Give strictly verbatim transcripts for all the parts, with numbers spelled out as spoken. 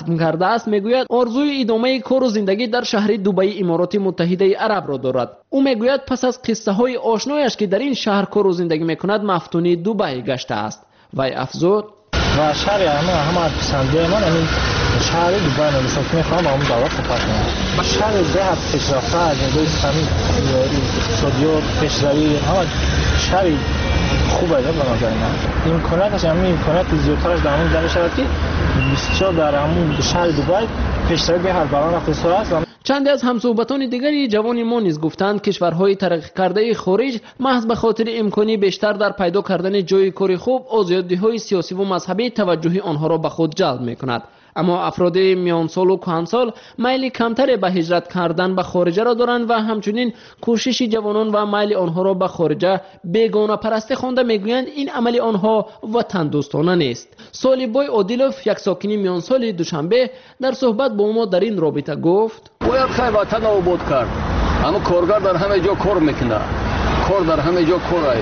ختم کرده است میگوید آرزوی ادامه کار و زندگی در شهر دبی امارات متحده عرب را دارد. او میگوید پس از قصه های آشنایش که در این شهر کار و زندگی میکند مفتونی دبی گشته است. وی افزود و شهر همه همه پسنده من این شهر دبی نمیشم که میخوام با اون دعوت خطاب کنم. شهر ده پیشرفته از نظر اسلامی اقتصادی و پیشروی همه شهر خوبه به نظر من. امکاناتش همین امکانات زیادترش در همون جمع شود که بسیار در همون شهر دبی پیشروی به هر بران اقتصاد است. چند از همصحبتان دیگری جوان ما نیز گفتند کشورهای ترقی کرده خارج محض به خاطر امکانی بیشتر در پیدا کردن جای کار خوب آزادی‌های سیاسی و مذهبی توجه آنها را به خود جلب می‌کند. اما افراد میان سال و کهن سال میل کمتری به هجرت کردن به خارج را دارند و همچنین کوشش جوانان و میل آنها را به خارج بیگانه پرستی خوانده میگویند این عمل آنها وطن دوستانه نیست. سالیبای عادلوف یک ساکن میان سال دوشنبه در صحبت با ما در این رابطه گفت باید خیلی وطن آباد کرد. اما کارگر در همه جا کار میکنه. کار در همه جا کار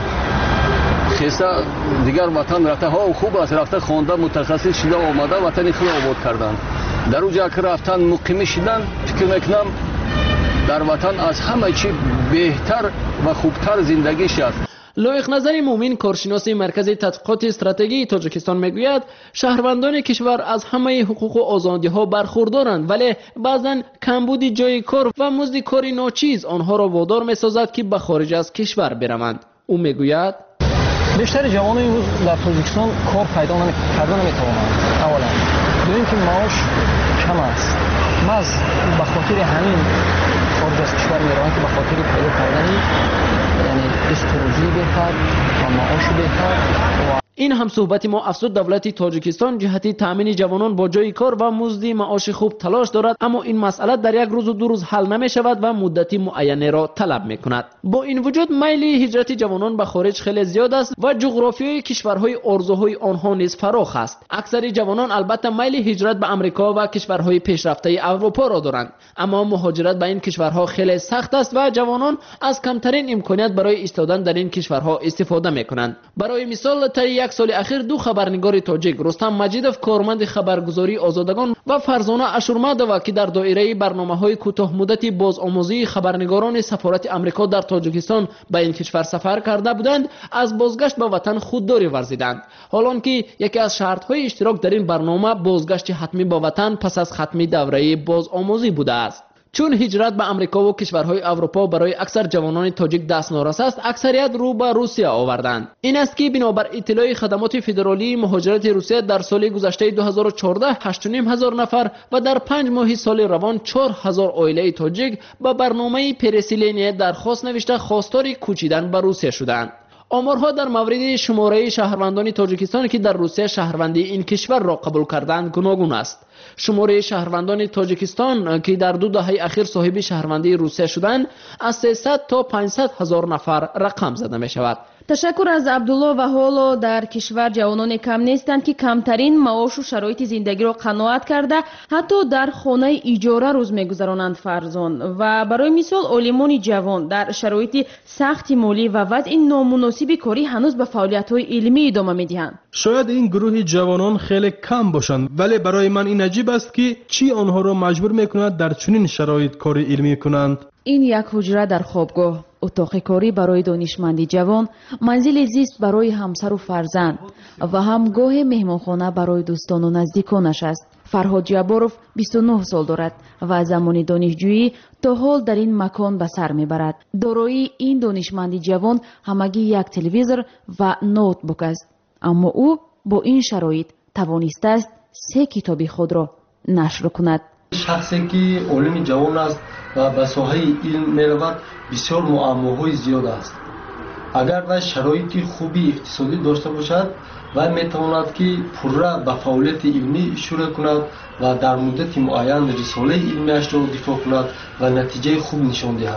خیسته دیگر وطن رفته ها خوب است رفته خوانده متخصص شده آمده وطن خود آباد کردند. در اونجا که رفتن مقیم شدن فکر میکنم در وطن از همه چی بهتر و خوبتر زندگی شد. لایق نظر مومین کارشناس مرکز تحقیقات استراتژی تاجیکستان میگوید شهروندان کشور از همه حقوق و آزادی ها برخوردارند ولی بعضا کمبود جای کار و مزد کاری ناچیز آنها را وادار میسازد که به خارج از کشور بروند. او میگوید بیشتر جوانان امروز در تاجیکستان کار پیدا کردن نمیتوانند. اولا دوم که معاش کم است. محض به خاطر همین خارج از کشور میروند که به خاطر پیدا کردن یعنی استروژی بهتر و معاش بهتر. این هم صحبت ما افزود دولت تاجیکستان جهتی تامین جوانان با جای کار و مزد معاش خوب تلاش دارد اما این مسئله در یک روز و دو روز حل نمی شود و مدتی معینه را طلب می کند. با این وجود میل هجرت جوانان به خارج خیلی زیاد است و جغرافیای کشورهای آرزوهای آنها نیز فراخ است. اکثر جوانان البته میل هجرت به آمریکا و کشورهای پیشرفته اروپا را دارند اما مهاجرت به این کشورها خیلی سخت است و جوانان از کمترین امکانات برای ایستادن در این کشورها استفاده می کنند. برای مثال تا یک سال اخیر دو خبرنگار تاجیک رستم مجیدوف کارمند خبرگزاری آزادگان و فرزانه اشورمدووا که در دایره برنامه‌های کوتاه مدتی بازآموزی خبرنگاران سفارت آمریکا در تاجیکستان به این کشور سفر کرده بودند از بازگشت به وطن خودداری ورزیدند حالانکه یکی از شرط‌های اشتراک در این برنامه بازگشت حتمی به وطن پس از ختم دوره بازآموزی بوده است. چون هجرت به آمریکا و کشورهای اروپا برای اکثر جوانان تاجیک دست نارس است اکثریت رو به روسیه آوردند. این است که بنابر اطلاع خدمات فدرالی مهاجرت روسیه در سال گذشته دو هزار و چهارده هشت و نیم هزار نفر و در پنج ماه سال روان چهار هزار عائله تاجیک با برنامه پرسیلینی درخواست نوشته خواستار کوچیدن به روسیه شدند. آمارها در مورد شماره شهروندان تاجیکستان که در روسیه شهروندی این کشور را قبول کردند گوناگون است. شماره شهروندان تاجیکستان که در دو دهه اخیر صاحب شهروندی روسیه شدند از سیصد تا پانصد هزار نفر رقم زده می شود. تشکر از عبدالله. و حالا در کشور جوانان کم نیستند که کمترین معاش و شرایط زندگی را قناعت کرده حتی در خانه اجاره روز میگذرانند فرزان و برای مثال عالمان جوان در شرایط سخت مالی و وضع نامناسب کاری هنوز به فعالیت‌های علمی ادامه می‌دهند. شاید این گروه جوانان خیلی کم باشند ولی برای من این عجیب است که چی آنها را مجبور می‌کند در چنین شرایط کار علمی کنند. این یک حجره در خوابگاه، اتاق کاری برای دانشمندی جوان، منزل زیست برای همسر و فرزند و همگاه مهمانخانه برای دوستان و نزدیکانش است. فرهاد جباروف بیست و نه سال دارد و از زمان دانشجویی تا حال در این مکان به سر میبرد. دارایی این دانشمندی جوان همگی یک تلویزور و نوتبوک است اما او با این شرایط توانسته است سه کتاب خود را نشر کند. شخصی که عالم جوان است و به ساحه علم میرود بسیار معماهای زیاد است. اگر و شرایط خوبی اقتصادی داشته باشد و میتواند که پرره به فعالیت علمی شروع کند و در مدت معین رساله علمیش را دفاع کند و نتیجه خوب نشان دهد.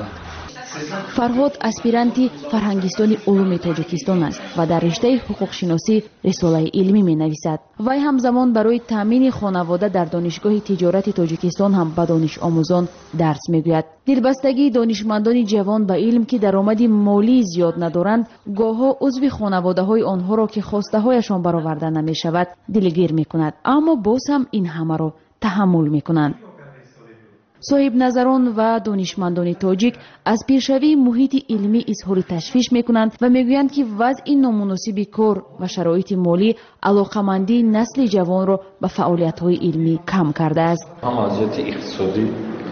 فرهاد اسپیرانتی فرهنگستان علوم تاجیکستان است و در رشته حقوق شناسی رساله علمی می نویسد. وی همزمان برای تامین خانواده در دانشگاه تجارت تاجیکستان هم به دانش آموزان درس می گوید. دلبستگی دانشمندان جوان به علم که درآمد مالی زیاد ندارند گاهی عضو خانواده های آنها را که خواسته هایشان برآورده نمی شود دلگیر می کند اما باز هم این همه را تحمل میکنند. صاحب نظران و دانشمندان تاجیک از پیشروی محیط علمی اظهار تشویش میکنند و میگویند که وضع نامناسب کار و شرایط مالی علاقمندی نسل جوان را به فعالیت‌های علمی کم کرده است. هم از جهت اقتصادی،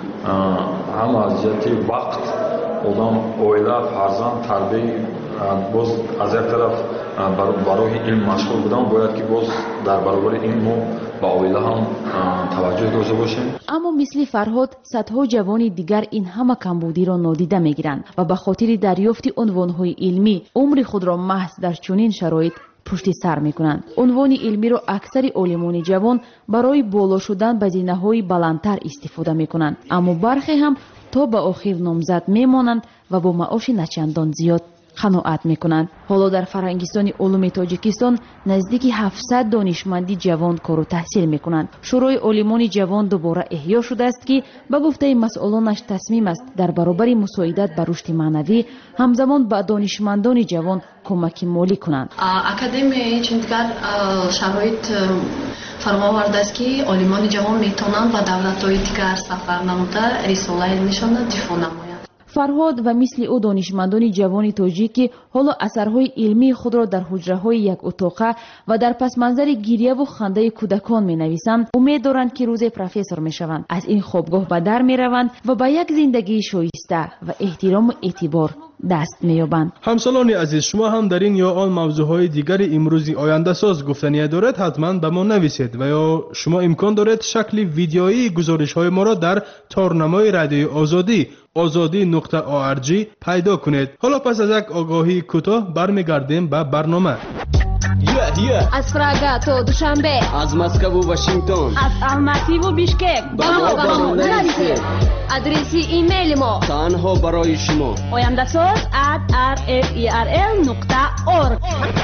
هم از جهت وقت، آدم اویلا فرزند تربیت باز از یک طرف برای علم مشغول بودن، باید که باز در برابر این ما با اویلا هم توجه داشته باشیم. اما مثل فرهاد صدها جوان دیگر این همه کمبودی را نادیده میگیرند و به خاطر دریافت عنوانهای علمی عمر خود را محض در چنین شرایط پشت سر میکنند. عنوان علمی را اکثر عالمان جوان برای بالا شدن به زینه‌های بلندتر استفاده میکنند، اما برخی هم تا به آخر نامزد میمانند و با معاش نچندان زیاد قناعت میکنند. حالا در فرهنگستان علوم تاجیکستان نزدیک هفتصد دانشمندی جوان کار و تحصیل میکنند. شورای عالمان جوان دوباره احیا شده است که به گفته مسئولانش تصمیم است در برابر مساعدت به رشد معنوی همزمان به دانشمندان جوان کمک مالی کنند. اکادمی چند دیگر شرایط فرماورده است که عالمان جوان میتونند به دولت‌های دیگر سفر نموده رساله علمیشان دفاع نمایند. فرهاد و مثل او دانشمندان جوان تاجیک حالا اثرهای علمی خود را در حجره‌های یک اتاقه و در پس منظر گریه و خنده کودکان می نویسند. امید دارند که روز پروفسور می شوند. از این خوابگاه به در می روند و به یک زندگی شایسته و احترام و اعتبار دست می یابند. همسالان عزیز، شما هم در این یا آن موضوعهای دیگر امروزی آینده ساز گفتنی دارد حتما به ما نویسید و یا شما امکان دارد شکل ویدیویی گزارش های ما را در تارنمای رادیو آزادی آزادی نقطه آ ار جی پیدا کنید. حالا پس از یک آگاهی کوتاه برمیگردیم به برنامه. Yeah, yeah. از پراگا تا دوشنبه، از مسکو و واشنگتن، از الماتی و بیشکک، با ما بنویسید. آدرس ایمیل ما تنها برای شما آینده ساز ات آر اف ای آر ال نقطه اورگ.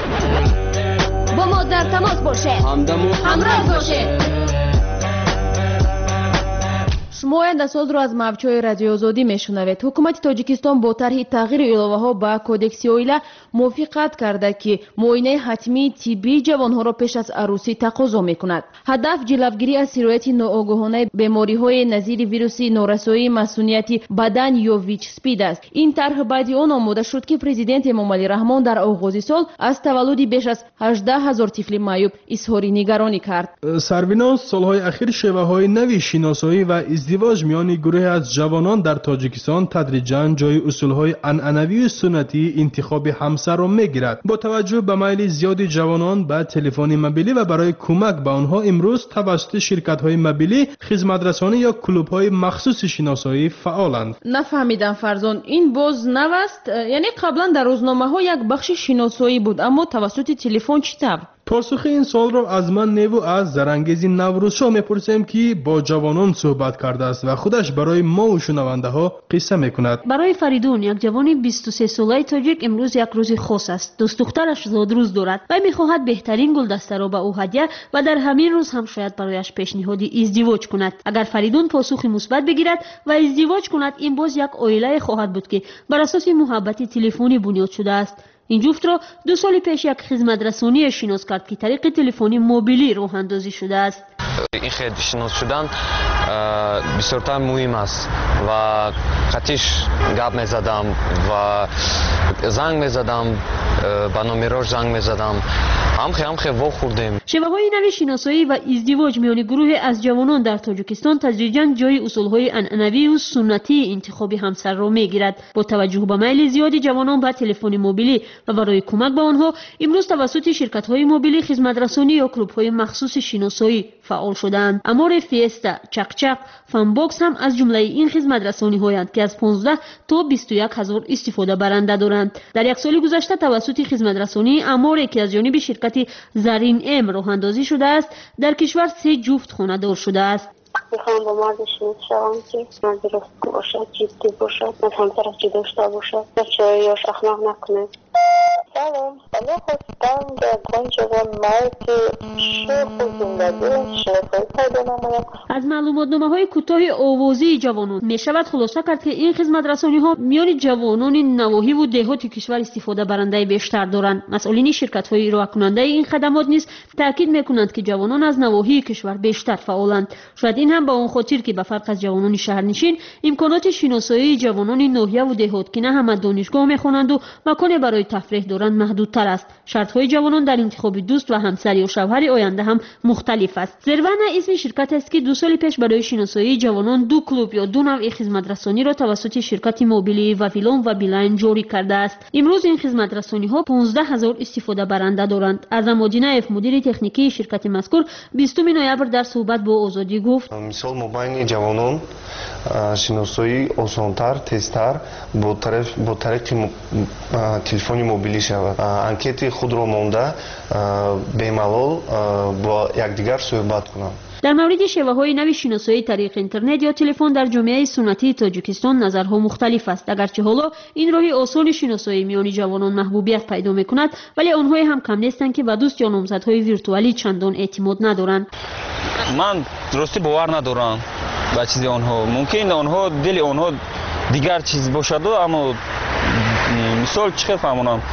با ما در تماس باشه، همدم و همراه باشه. شما آینده ساز را از موجهای رادیو آزادی میشنوید. حکومت تاجیکستان با طرح تغییر علاوه ها به کودکس اویلا موافقت کرده که معاینه حتمی طبی جوانها را پیش از عروسی تقاضا میکند. هدف جلوگیری از سرایت ناآگاهانه بیماری های نظیر ویروس نارسایی مسئولیت بدن یا ویچ سپید است. این طرح بعد آن آماده شد که پرزیدنت امام علی رحمان در آغاز سال از تولد بیش از هجده هزار طفل معیوب اظهار نگرانی کرد. سرویناس سالهای اخیر شیوه های نوی شناسایی و ازدواج میان گروه از جوانان در تاجیکستان تدریجاً جای اصولهای عنعنوی و سنتی انتخاب همسر را میگیرد. با توجه به میل زیاد جوانان به تلفن موبیلی و برای کمک به آنها امروز توسط شرکت‌های موبیلی خدمت‌رسانی یا کلوب‌های مخصوص شناسایی فعالند. نفهمیدم فرزان، این باز نو است؟ یعنی قبلا در روزنامه‌ها یک بخش شناسایی بود اما توسط تلفن چطور؟ پاسخ این سوال را از من نیو از زرانگیز نوروزشاه میپرسیم که با جوانان صحبت کرده است و خودش برای ما و شنونده ها قصه میکند. برای فریدون، یک جوان بیست و سه ساله تاجیک، امروز یک روز خاص است. دوست دخترش زادروز دارد و میخواهد بهترین گلدسته را به او هدیه و در همین روز هم شاید برایش پیشنهاد ازدواج کند. اگر فریدون پاسخ مثبت بگیرد و ازدواج کند، این باز یک عائله خواهد بود که بر اساس محبت تلفنی بنیاد شده است. این جفت را دو سال پیش یک خدمت رسانی شناس کرد که طریق تلفنی موبیلی راه اندازی شده است. این خدمت شناس شدن بسیار مهم است و قطعش گپ میزدم و زنگ میزدم، به نمرش زنگ میزدم، هم خیلی هم خیلی وا خوردیم. شیوه های نوی شناسایی و ازدواج میان گروه از جوانان در تاجیکستان تدریجاً جای اصولهای عنعنوی و سنتی انتخاب همسر را میگیرد. با توجه به میل زیاد جوانان به تلفن موبیلی و برای کمک به آنها امروز توسط شرکت‌های موبیلی خدمت‌رسانی یا کلوب‌های مخصوص شناسایی فعال شدند. امور فیستا، چقچق، فن باکس هم از جمله این خدمت‌رسانی‌هایند که از پانزده تا بیست و یک هزار استفاده برنده دارند. در یک سال گذشته توسط خدمت‌رسانی امور که از جانب شرکت زرین ام راه اندازی شده است، در کشور سه جفت خانه دار شده است. میخوام با مردش شوم که درست باشد، جدی باشد، از همسرش جدا داشته باشد، بچه‌هایش اخلاق نکنه. سلام، من خواستم در جوان مردی شوق و زندگی شناسایی پیدا نمایم. از معلوماتنامه های کوتاه آوازی جوانان می شود خلاصه کرد که این خدمت رسانی ها میان جوانان نواحی و دهات کشور استفاده برنده بیشتر دارند. مسئولین شرکت های ارائه کننده این خدمات نیز تاکید میکنند که جوانان از نواحی کشور بیشتر فعالند. شاید این هم با اون خاطر که به فرق از جوانان شهرنشین امکانات شناسایی جوانان ناحیه و دهات که نه همه دانشگاه میخوانند و مکان برای تفریح دارند محدودتر است. شرط های جوانان در انتخاب دوست و همسر یا شوهر آینده هم مختلف است. زرونه اسم شرکت است که دو سال پیش برای شناسایی جوانان دو کلوب یا دو نوع خدمت رسانی را توسط شرکت موبیلی وافیلون و بیلاین جاری کرده است. امروز این خدمت رسانی ها پانزده هزار استفاده برنده دارند. اعظم جنایف مدیر تکنیکی شرکت مذکور بیستم نوامبر در صحبت با آزادی گفت: مثال مبین جوانان شناسایی آسانتر، تیزتر با طریق با طریق تلفن موبیلی شود. انکت خود را مانده بی‌ملال با یکدیگر صحبت کنند. در مورد شیوه‌های نوی شناسایی طریق اینترنت یا تلفن در جامعه سنتی تاجیکستان نظرها مختلف است. اگرچه حالا این راه آسان شناسایی میان جوانان محبوبیت پیدا می‌کند، ولی آنها هم کم نیستند که به دوست یا نامزدهای ویرتوالی چندان اعتماد ندارند. من درستی باور ندارم به چیز آنها. ممکن آنها دل آنها دیگر چیز باشد، اما مثال چه فهمونم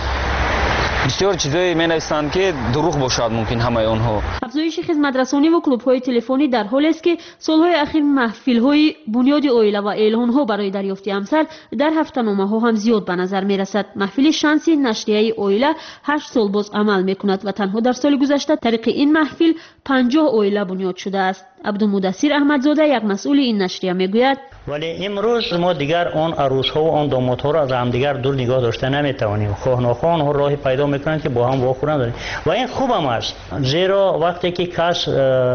بسیار چیزایی می‌نویسند که دروغ باشد ممکن همه آنها. افزایش خدمت رسانی و کلوب‌های تلفنی در حالی است که سال‌های اخیر محفل‌های بنیاد عائله و اعلان‌ها برای دریافت همسر در هفته‌نامه‌ها هم زیاد به نظر می‌رسد. محفل شانسی نشریه عائله هشت سال باز عمل می‌کند و تنها در سال گذشته طریق این محفل پنجاه عائله بنیاد شده است. عبدالمدثر احمدزاده یک مسئول این نشریه میگوید: ولی امروز ما دیگر آن عروس‌ها و آن دامادها را از همدیگر دور نگاه داشته نمی‌توانیم. خواه ناخواه آنها راهی پیدا می‌کنند که با هم واخورند داریم و این خوب هم است، زیرا وقتی که کس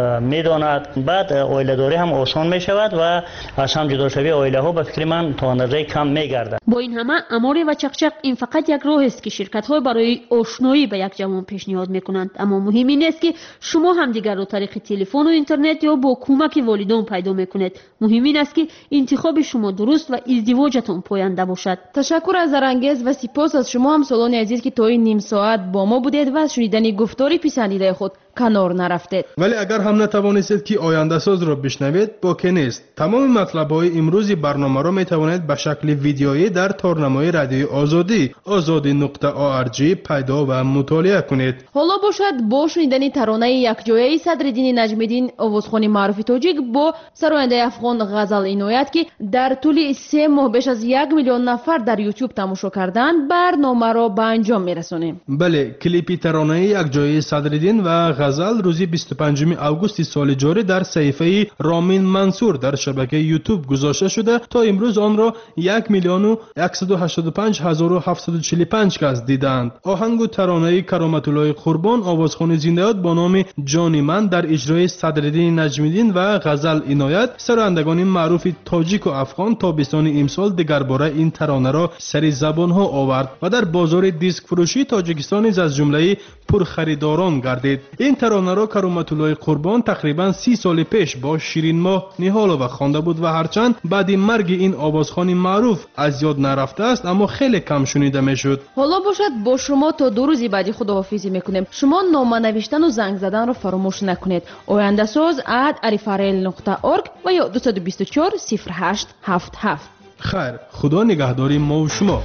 می‌داند بعد عائله‌داری هم آسان می‌شود و از هم جدا شوی عائله‌ها به فکر من تا اندازه کم می‌گردد. با این همه اماره و چقچق این فقط یک راه است که شرکت‌ها برای آشنایی به یک جوان پیشنهاد می‌کنند، اما مهم این است که شما هم دیگر را طریق تلفن و اینترنت یا با کمک والدین پیدا می‌کنید. مهم این است که انتخاب شما درست و ازدواجتان پاینده باشد. تشکر از زرانگیز و سپاس از شما همسالان عزیز که تا این نیم ساعت با ما بودید و از شنیدن گفتاری پسندیده خود کنار نرفتید. ولی اگر هم نتوانستید که آینده ساز را بشنوید، باکی نیست. تمام مطلب‌های امروزی برنامه را می‌توانید به شکل ویدیویی در تارنمای رادیوی آزادی آزادی نقطه او آر جی پیدا و مطالعه کنید. حالا باشد با شنیدن ترانه یکجایی صدرالدین نجمیدین آوازخوان معروف تاجیک با سراینده افغان غزل عنایت که در طول سه ماه بیش از یک میلیون نفر در یوتیوب تماشا کردند برنامه را به انجام می‌رسانیم. بله، کلیپ ترانه یکجایی صدرالدین و غزل روزی بیست و پنجم آگوست سال جاری در صفحه رامین منصور در شبکه یوتیوب گذاشته شده. تا امروز آن را یک میلیون و صد و هشتاد و پنج هزار و هفتصد و چهل و پنج کس دیدند. آهنگ و ترانه کرامت الله قربان آوازخوان زنده‌یاد با نام جانی من در اجرای صدرالدین نجمیدین و غزل عنایت سرایندگان معروف تاجیک و افغان تابستان امسال دیگر باره این ترانه را سر زبان ها آورد و در بازار دیسک فروشی تاجیکستان از جمله پرخریداران گردید. این ترانه را کرامت الله قربان تقریبا سی سال پیش با شیرین ماه نهال و خوانده بود و هرچند بعد مرگ این آوازخوان معروف از یاد نرفته است، اما خیلی کم شنیده میشد. حالا باشد با شما تا دو روزی بعدی خداحافظی میکنیم. شما نامه نوشتن و زنگ زدن را فراموش نکنید. آینده ساز ات arifarel نقطه org و یا دو دو چهار صفر هشت هفت هفت. خیر، خدا نگهداری ما و شما.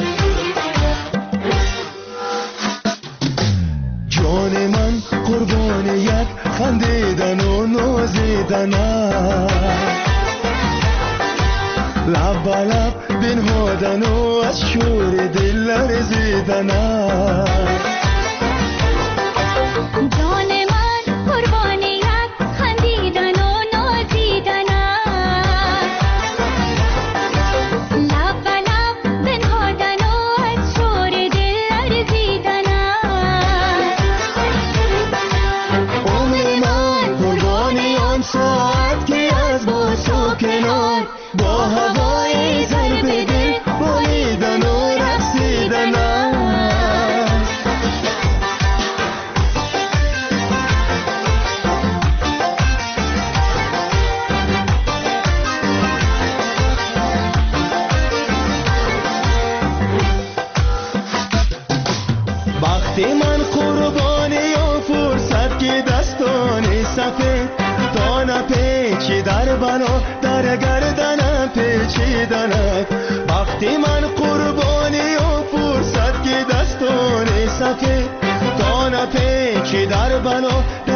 جان من قربان یک خندیدن و نازیدن لب به لب بنهادن و از شور دل لرزیدن. جان من قربان یک خندیدن و نازیدن لب به لب بنهادن و از شور دل لرزیدن. ساعت که از باز و کنار با هوای ضرب دل بالیدن و رقصیدن است. در بنا در گردنم پیچیدنت وقتی من قربانی و فرصت که دستان سفید تا نپیچی در بنا